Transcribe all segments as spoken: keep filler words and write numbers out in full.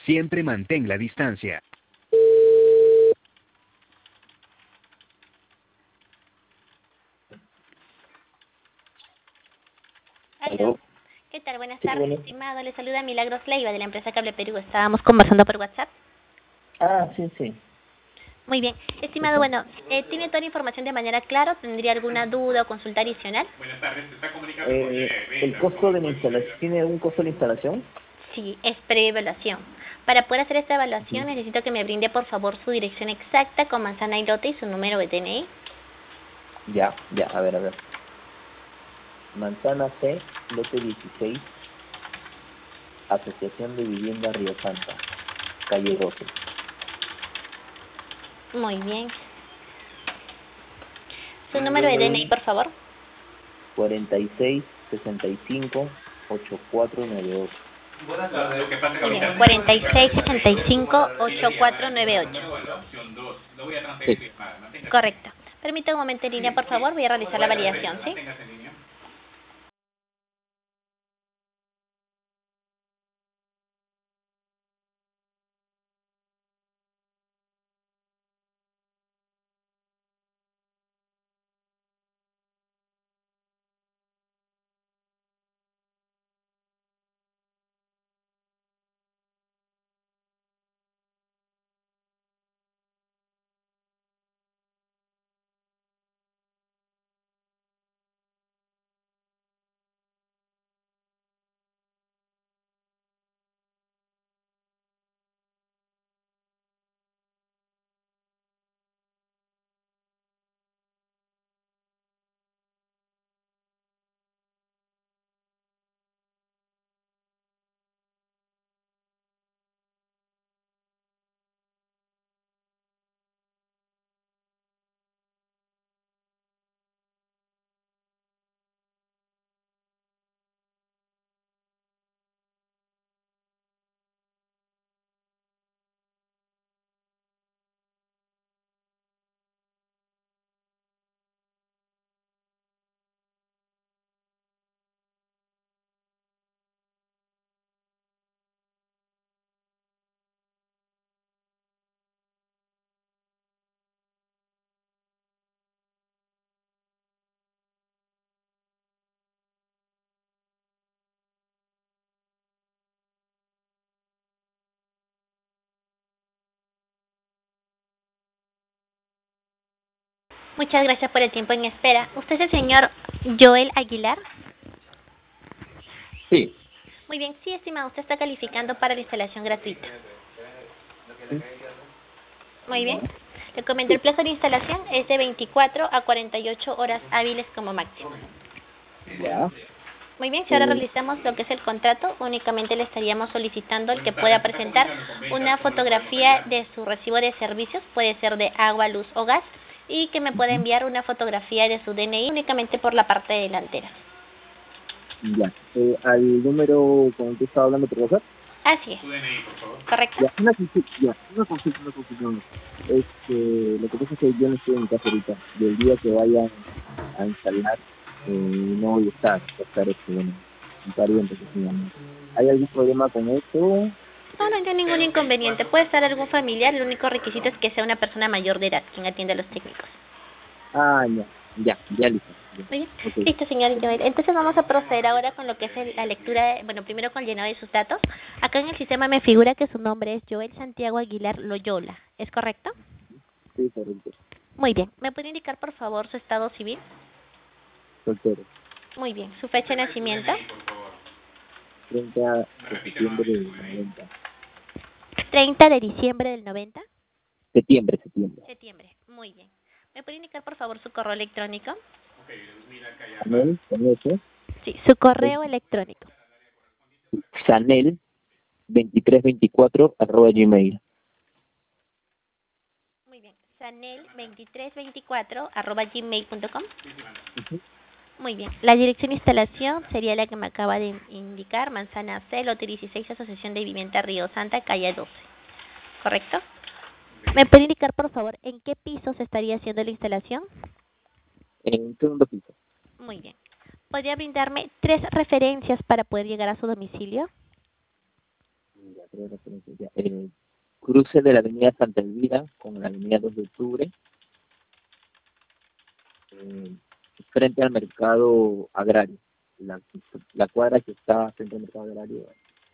Siempre mantén la distancia. Aló. ¿Qué tal? Buenas Sí, tardes, bueno. estimado. Le saluda Milagros Leiva de la empresa Cable Perú. Estábamos conversando por WhatsApp. Ah, sí, sí. Muy bien. Estimado, Ujú. bueno, eh, ¿tiene toda la información de manera clara? ¿Tendría alguna duda o consulta adicional? Eh, el costo de la instalación, ¿tiene algún costo de la instalación? Sí, es preevaluación. Para poder hacer esta evaluación Ujú. necesito que me brinde por favor su dirección exacta con manzana y lote y su número de D N I. Ya, ya, a ver, a ver. Manzana C, lote dieciséis, Asociación de Vivienda Río Santa, calle doce. Muy bien. Su número de D N I, por favor. cuarenta y seis, sesenta y cinco, ochenta y cuatro noventa y ocho. Buenas tardes. Lo que pasa Muy bien. ahorita cuarenta y seis, sesenta y cinco, ochenta y cuatro noventa y ocho. opción dos. Lo voy a transferir Sí. su llamada. Manténgase. Correcto. Permítame un momento en línea, por favor. Voy a realizar la Voy a validación, transferir. ¿sí? Manténgase en línea. Muchas gracias por el tiempo en espera. ¿Usted es el señor Joel Aguilar? Sí. Muy bien, sí, estimado, usted está calificando para la instalación gratuita. Sí. Muy bien. Ya. Le comento, el plazo de instalación es de veinticuatro a cuarenta y ocho horas hábiles como máximo. Ya. Muy bien, si ahora Eh, realizamos lo que es el contrato, únicamente le estaríamos solicitando el que pueda presentar una fotografía de su recibo de servicios, puede ser de agua, luz o gas, y que me pueda ujú. enviar una fotografía de su D N I únicamente por la parte delantera. Ya. Eh, al número con el que estaba hablando por WhatsApp. Así es, Su D N I, por favor. ¿correcto? Ya, una consulta, ya, una consulta, una consulta. Este, lo que pasa es que yo no estoy en mi casa ahorita. Y el día que vayan a instalar, eh, no voy a estar, voy a estar, este, bueno, un pariente que se llama. ¿Hay algún problema con esto? No, no hay ningún inconveniente. Puede estar algún familiar, el único requisito es que sea una persona mayor de edad quien atiende a los técnicos. Ah, ya, ya, ya listo. Ya. Muy bien. Ok. Listo, señor Joel. Entonces vamos a proceder ahora con lo que es el- la lectura, bueno, primero con el llenado de sus datos. Acá en el sistema me figura que su nombre es Joel Santiago Aguilar Loyola. ¿Es correcto? Sí, correcto. Muy bien. ¿Me puede indicar, por favor, su estado civil? Soltero. Muy bien. ¿Su fecha de nacimiento? treinta Me de repite septiembre nuevamente su del D N I. noventa. treinta de diciembre del noventa. Septiembre, septiembre. Septiembre. Muy bien. ¿Me puede indicar, por favor, su correo electrónico? Ok, mira acá ya va. Chanel, con ese. Sí, su correo electrónico. Chanel veintitrés veinticuatro arroba gmail. Muy bien. sanel veintitrés veinticuatro arroba gmail punto com. Ujú. Muy bien. La dirección de instalación sería la que me acaba de indicar, Manzana C, lote dieciséis, Asociación de Vivienda Río Santa, calle doce. ¿Correcto? ¿Me puede indicar, por favor, en qué piso se estaría haciendo la instalación? En segundo piso. Muy bien. ¿Podría brindarme tres referencias para poder llegar a su domicilio? Ya, tres referencias, ya. Eh, cruce de la avenida Santa Elvira con la avenida dos de octubre, eh, frente al mercado agrario, la, la cuadra que está frente al mercado agrario.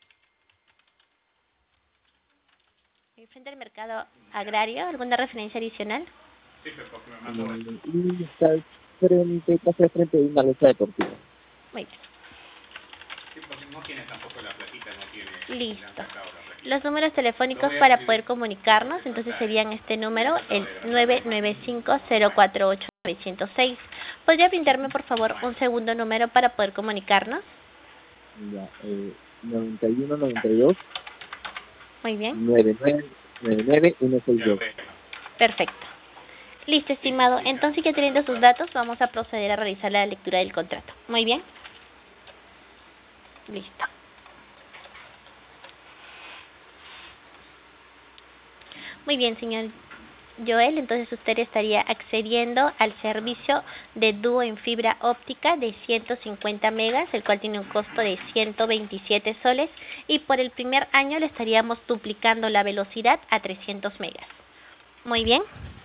Frente al mercado agrario, ¿alguna referencia adicional? Sí, pero porque me mando esto. Y está al frente, casi al frente de una loza deportiva. Muy bien. Sí, porque no tiene tampoco la plaquita, no tiene. Listo. le han sacado la plaquita. Los números telefónicos para poder comunicarnos, entonces serían este número, el nueve nueve cinco, cero cuatro ocho, nueve cero seis. ¿Podría brindarme, por favor, un segundo número para poder comunicarnos? Ya, eh, noventa y uno, noventa y dos, Muy bien. noventa y nueve, noventa y nueve, ciento sesenta y dos. Perfecto. Listo, estimado. Entonces, ya teniendo sus datos, vamos a proceder a realizar la lectura del contrato. Muy bien. Listo. Muy bien, señor Joel. Entonces, usted estaría accediendo al servicio de dúo en fibra óptica de ciento cincuenta megas, el cual tiene un costo de ciento veintisiete soles, y por el primer año le estaríamos duplicando la velocidad a trescientos megas. Muy bien.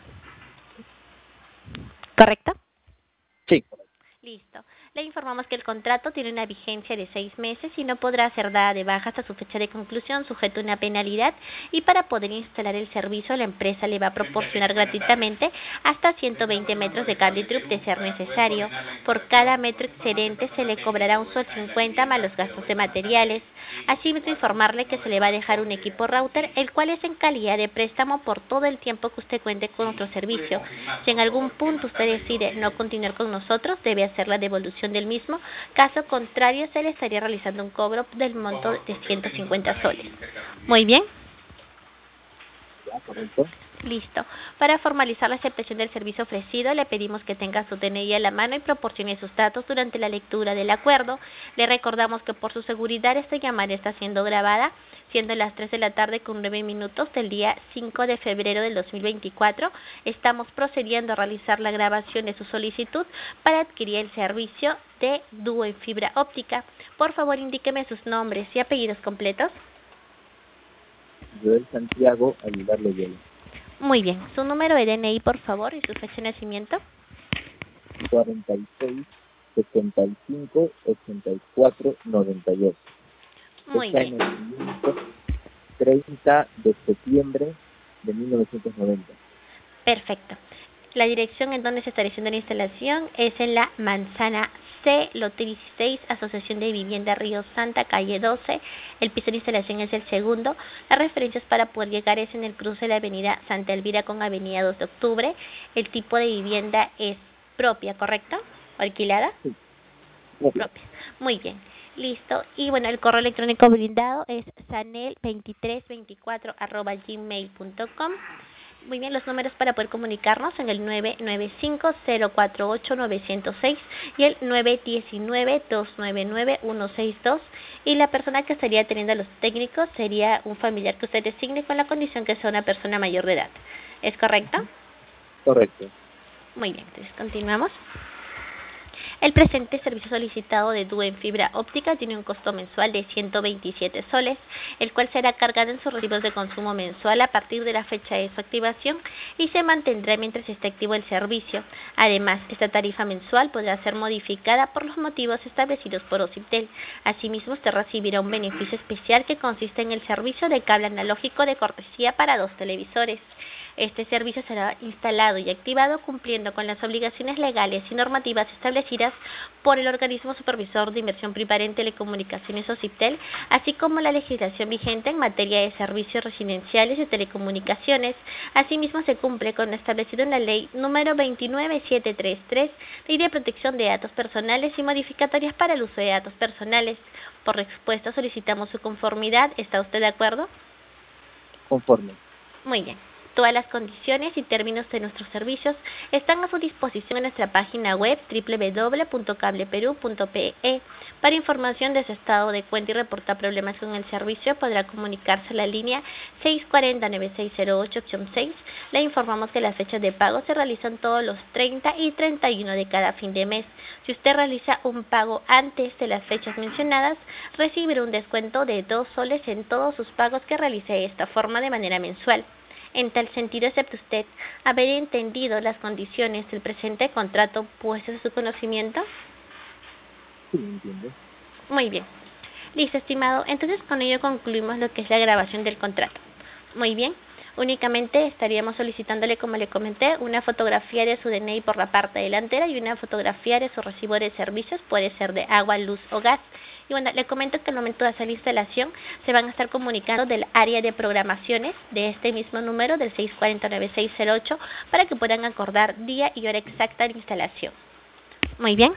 ¿Correcto? Sí. Listo. Le informamos que el contrato tiene una vigencia de seis meses y no podrá ser dada de baja hasta su fecha de conclusión, sujeto a una penalidad, y para poder instalar el servicio la empresa le va a proporcionar gratuitamente hasta ciento veinte metros de cable trup de ser necesario. Por cada metro excedente se le cobrará un sol cincuenta más los gastos de materiales. Asimismo, informarle que se le va a dejar un equipo router, el cual es en calidad de préstamo por todo el tiempo que usted cuente con nuestro servicio. Si en algún punto usted decide no continuar con nosotros, debe hacer la devolución del mismo. Caso contrario, se le estaría realizando un cobro del monto de ciento cincuenta soles. Muy bien. Ya, correcto. Listo. Para formalizar la aceptación del servicio ofrecido, le pedimos que tenga su D N I a la mano y proporcione sus datos durante la lectura del acuerdo. Le recordamos que por su seguridad esta llamada está siendo grabada, siendo las tres de la tarde con nueve minutos del día cinco de febrero del dos mil veinticuatro. Estamos procediendo a realizar la grabación de su solicitud para adquirir el servicio de dúo en fibra óptica. Por favor, indíqueme sus nombres y apellidos completos. Joel Santiago Aguilar Loyola. Muy bien. Su número de D N I, por favor, y su fecha de nacimiento. cuarenta y seis, setenta y cinco, ochenta y cuatro, noventa y ocho. Muy Fecha bien. de nacimiento, treinta de septiembre de mil novecientos noventa. Perfecto. La dirección en donde se está haciendo la instalación es en la Manzana C, lote dieciséis, Asociación de Vivienda Río Santa, calle doce. El piso de instalación es el segundo. Las referencias para poder llegar es en el cruce de la avenida Santa Elvira con avenida dos de octubre. El tipo de vivienda es propia, ¿correcto? ¿O alquilada? Sí. Propia. Muy bien. Listo. Y bueno, el correo electrónico brindado es sanel veintitrés veinticuatro arroba gmail punto com. Muy bien, los números para poder comunicarnos en el nueve nueve cinco, cero cuatro ocho, nueve cero seis y el nueve uno nueve, dos nueve nueve, uno seis dos. Y la persona que estaría atendiendo a los técnicos sería un familiar que usted designe con la condición que sea una persona mayor de edad. ¿Es correcto? Correcto. Muy bien, entonces continuamos. El presente servicio solicitado de dúo en fibra óptica tiene un costo mensual de ciento veintisiete soles, el cual será cargado en sus recibos de consumo mensual a partir de la fecha de su activación y se mantendrá mientras esté activo el servicio. Además, esta tarifa mensual podrá ser modificada por los motivos establecidos por Ociptel. Asimismo, usted recibirá un beneficio especial que consiste en el servicio de cable analógico de cortesía para dos televisores. Este servicio será instalado y activado cumpliendo con las obligaciones legales y normativas establecidas por el organismo supervisor de inversión privada en telecomunicaciones Ociptel, así como la legislación vigente en materia de servicios residenciales y telecomunicaciones. Asimismo, se cumple con lo establecido en la ley número veintinueve mil setecientos treinta y tres, Ley de Protección de Datos Personales y modificatorias para el uso de datos personales. Por respuesta, solicitamos su conformidad. ¿Está usted de acuerdo? Conforme. Muy bien. Todas las condiciones y términos de nuestros servicios están a su disposición en nuestra página web doble u doble u doble u punto cableperú punto pe e. Para información de su estado de cuenta y reportar problemas con el servicio, podrá comunicarse a la línea seis cuatro cero, nueve seis cero ocho, opción seis. Le informamos que las fechas de pago se realizan todos los treinta y treinta y uno de cada fin de mes. Si usted realiza un pago antes de las fechas mencionadas, recibirá un descuento de dos soles en todos sus pagos que realice de esta forma de manera mensual. En tal sentido, acepta usted haber entendido las condiciones del presente contrato puestas a su conocimiento. Sí, entiendo. Muy bien. Listo, estimado. Entonces, con ello concluimos lo que es la grabación del contrato. Muy bien. Únicamente estaríamos solicitándole, como le comenté, una fotografía de su D N I por la parte delantera y una fotografía de su recibo de servicios, puede ser de agua, luz o gas. Y bueno, le comento que al momento de hacer la instalación se van a estar comunicando del área de programaciones de este mismo número, del seis cuatro cero, nueve seis cero ocho, para que puedan acordar día y hora exacta de instalación. Muy bien.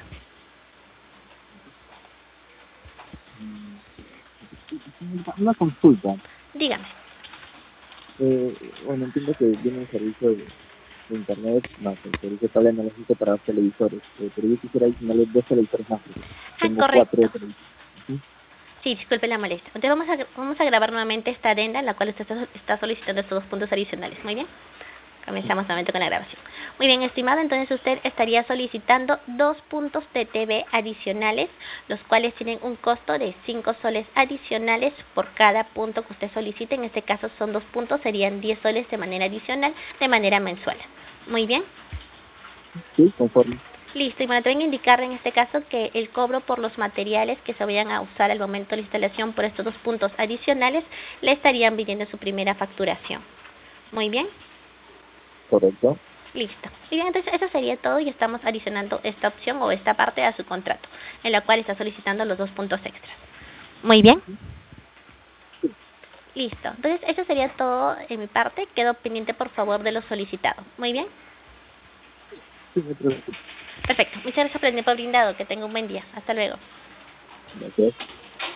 Una consulta. Dígame. Eh, bueno, entiendo que viene un servicio de, de internet más el servicio de cable analógico para los televisores, eh, pero yo quisiera adicionarle dos televisores más. Tengo Ah, correcto. cuatro televisores. ¿Sí? Sí, disculpe la molestia. Entonces vamos a, vamos a grabar nuevamente esta adenda en la cual usted está, está solicitando estos dos puntos adicionales. Muy bien. Comenzamos nuevamente con la grabación. Muy bien, estimado, entonces usted estaría solicitando dos puntos de T V adicionales, los cuales tienen un costo de cinco soles adicionales por cada punto que usted solicite. En este caso son dos puntos, serían diez soles de manera adicional, de manera mensual. Muy bien. Sí, conforme. Listo, y bueno, tengo que indicarle en este caso que el cobro por los materiales que se vayan a usar al momento de la instalación por estos dos puntos adicionales le estarían pidiendo su primera facturación. Muy bien. Correcto. Listo. Y bien, entonces eso sería todo y estamos adicionando esta opción o esta parte a su contrato, en la cual está solicitando los dos puntos extras. Muy bien. Listo. Entonces eso sería todo en mi parte. Quedo pendiente, por favor, de lo solicitado. Muy bien. Sí, me preocupo. Perfecto. Muchas gracias por el tiempo brindado. Que tenga un buen día. Hasta luego. Gracias.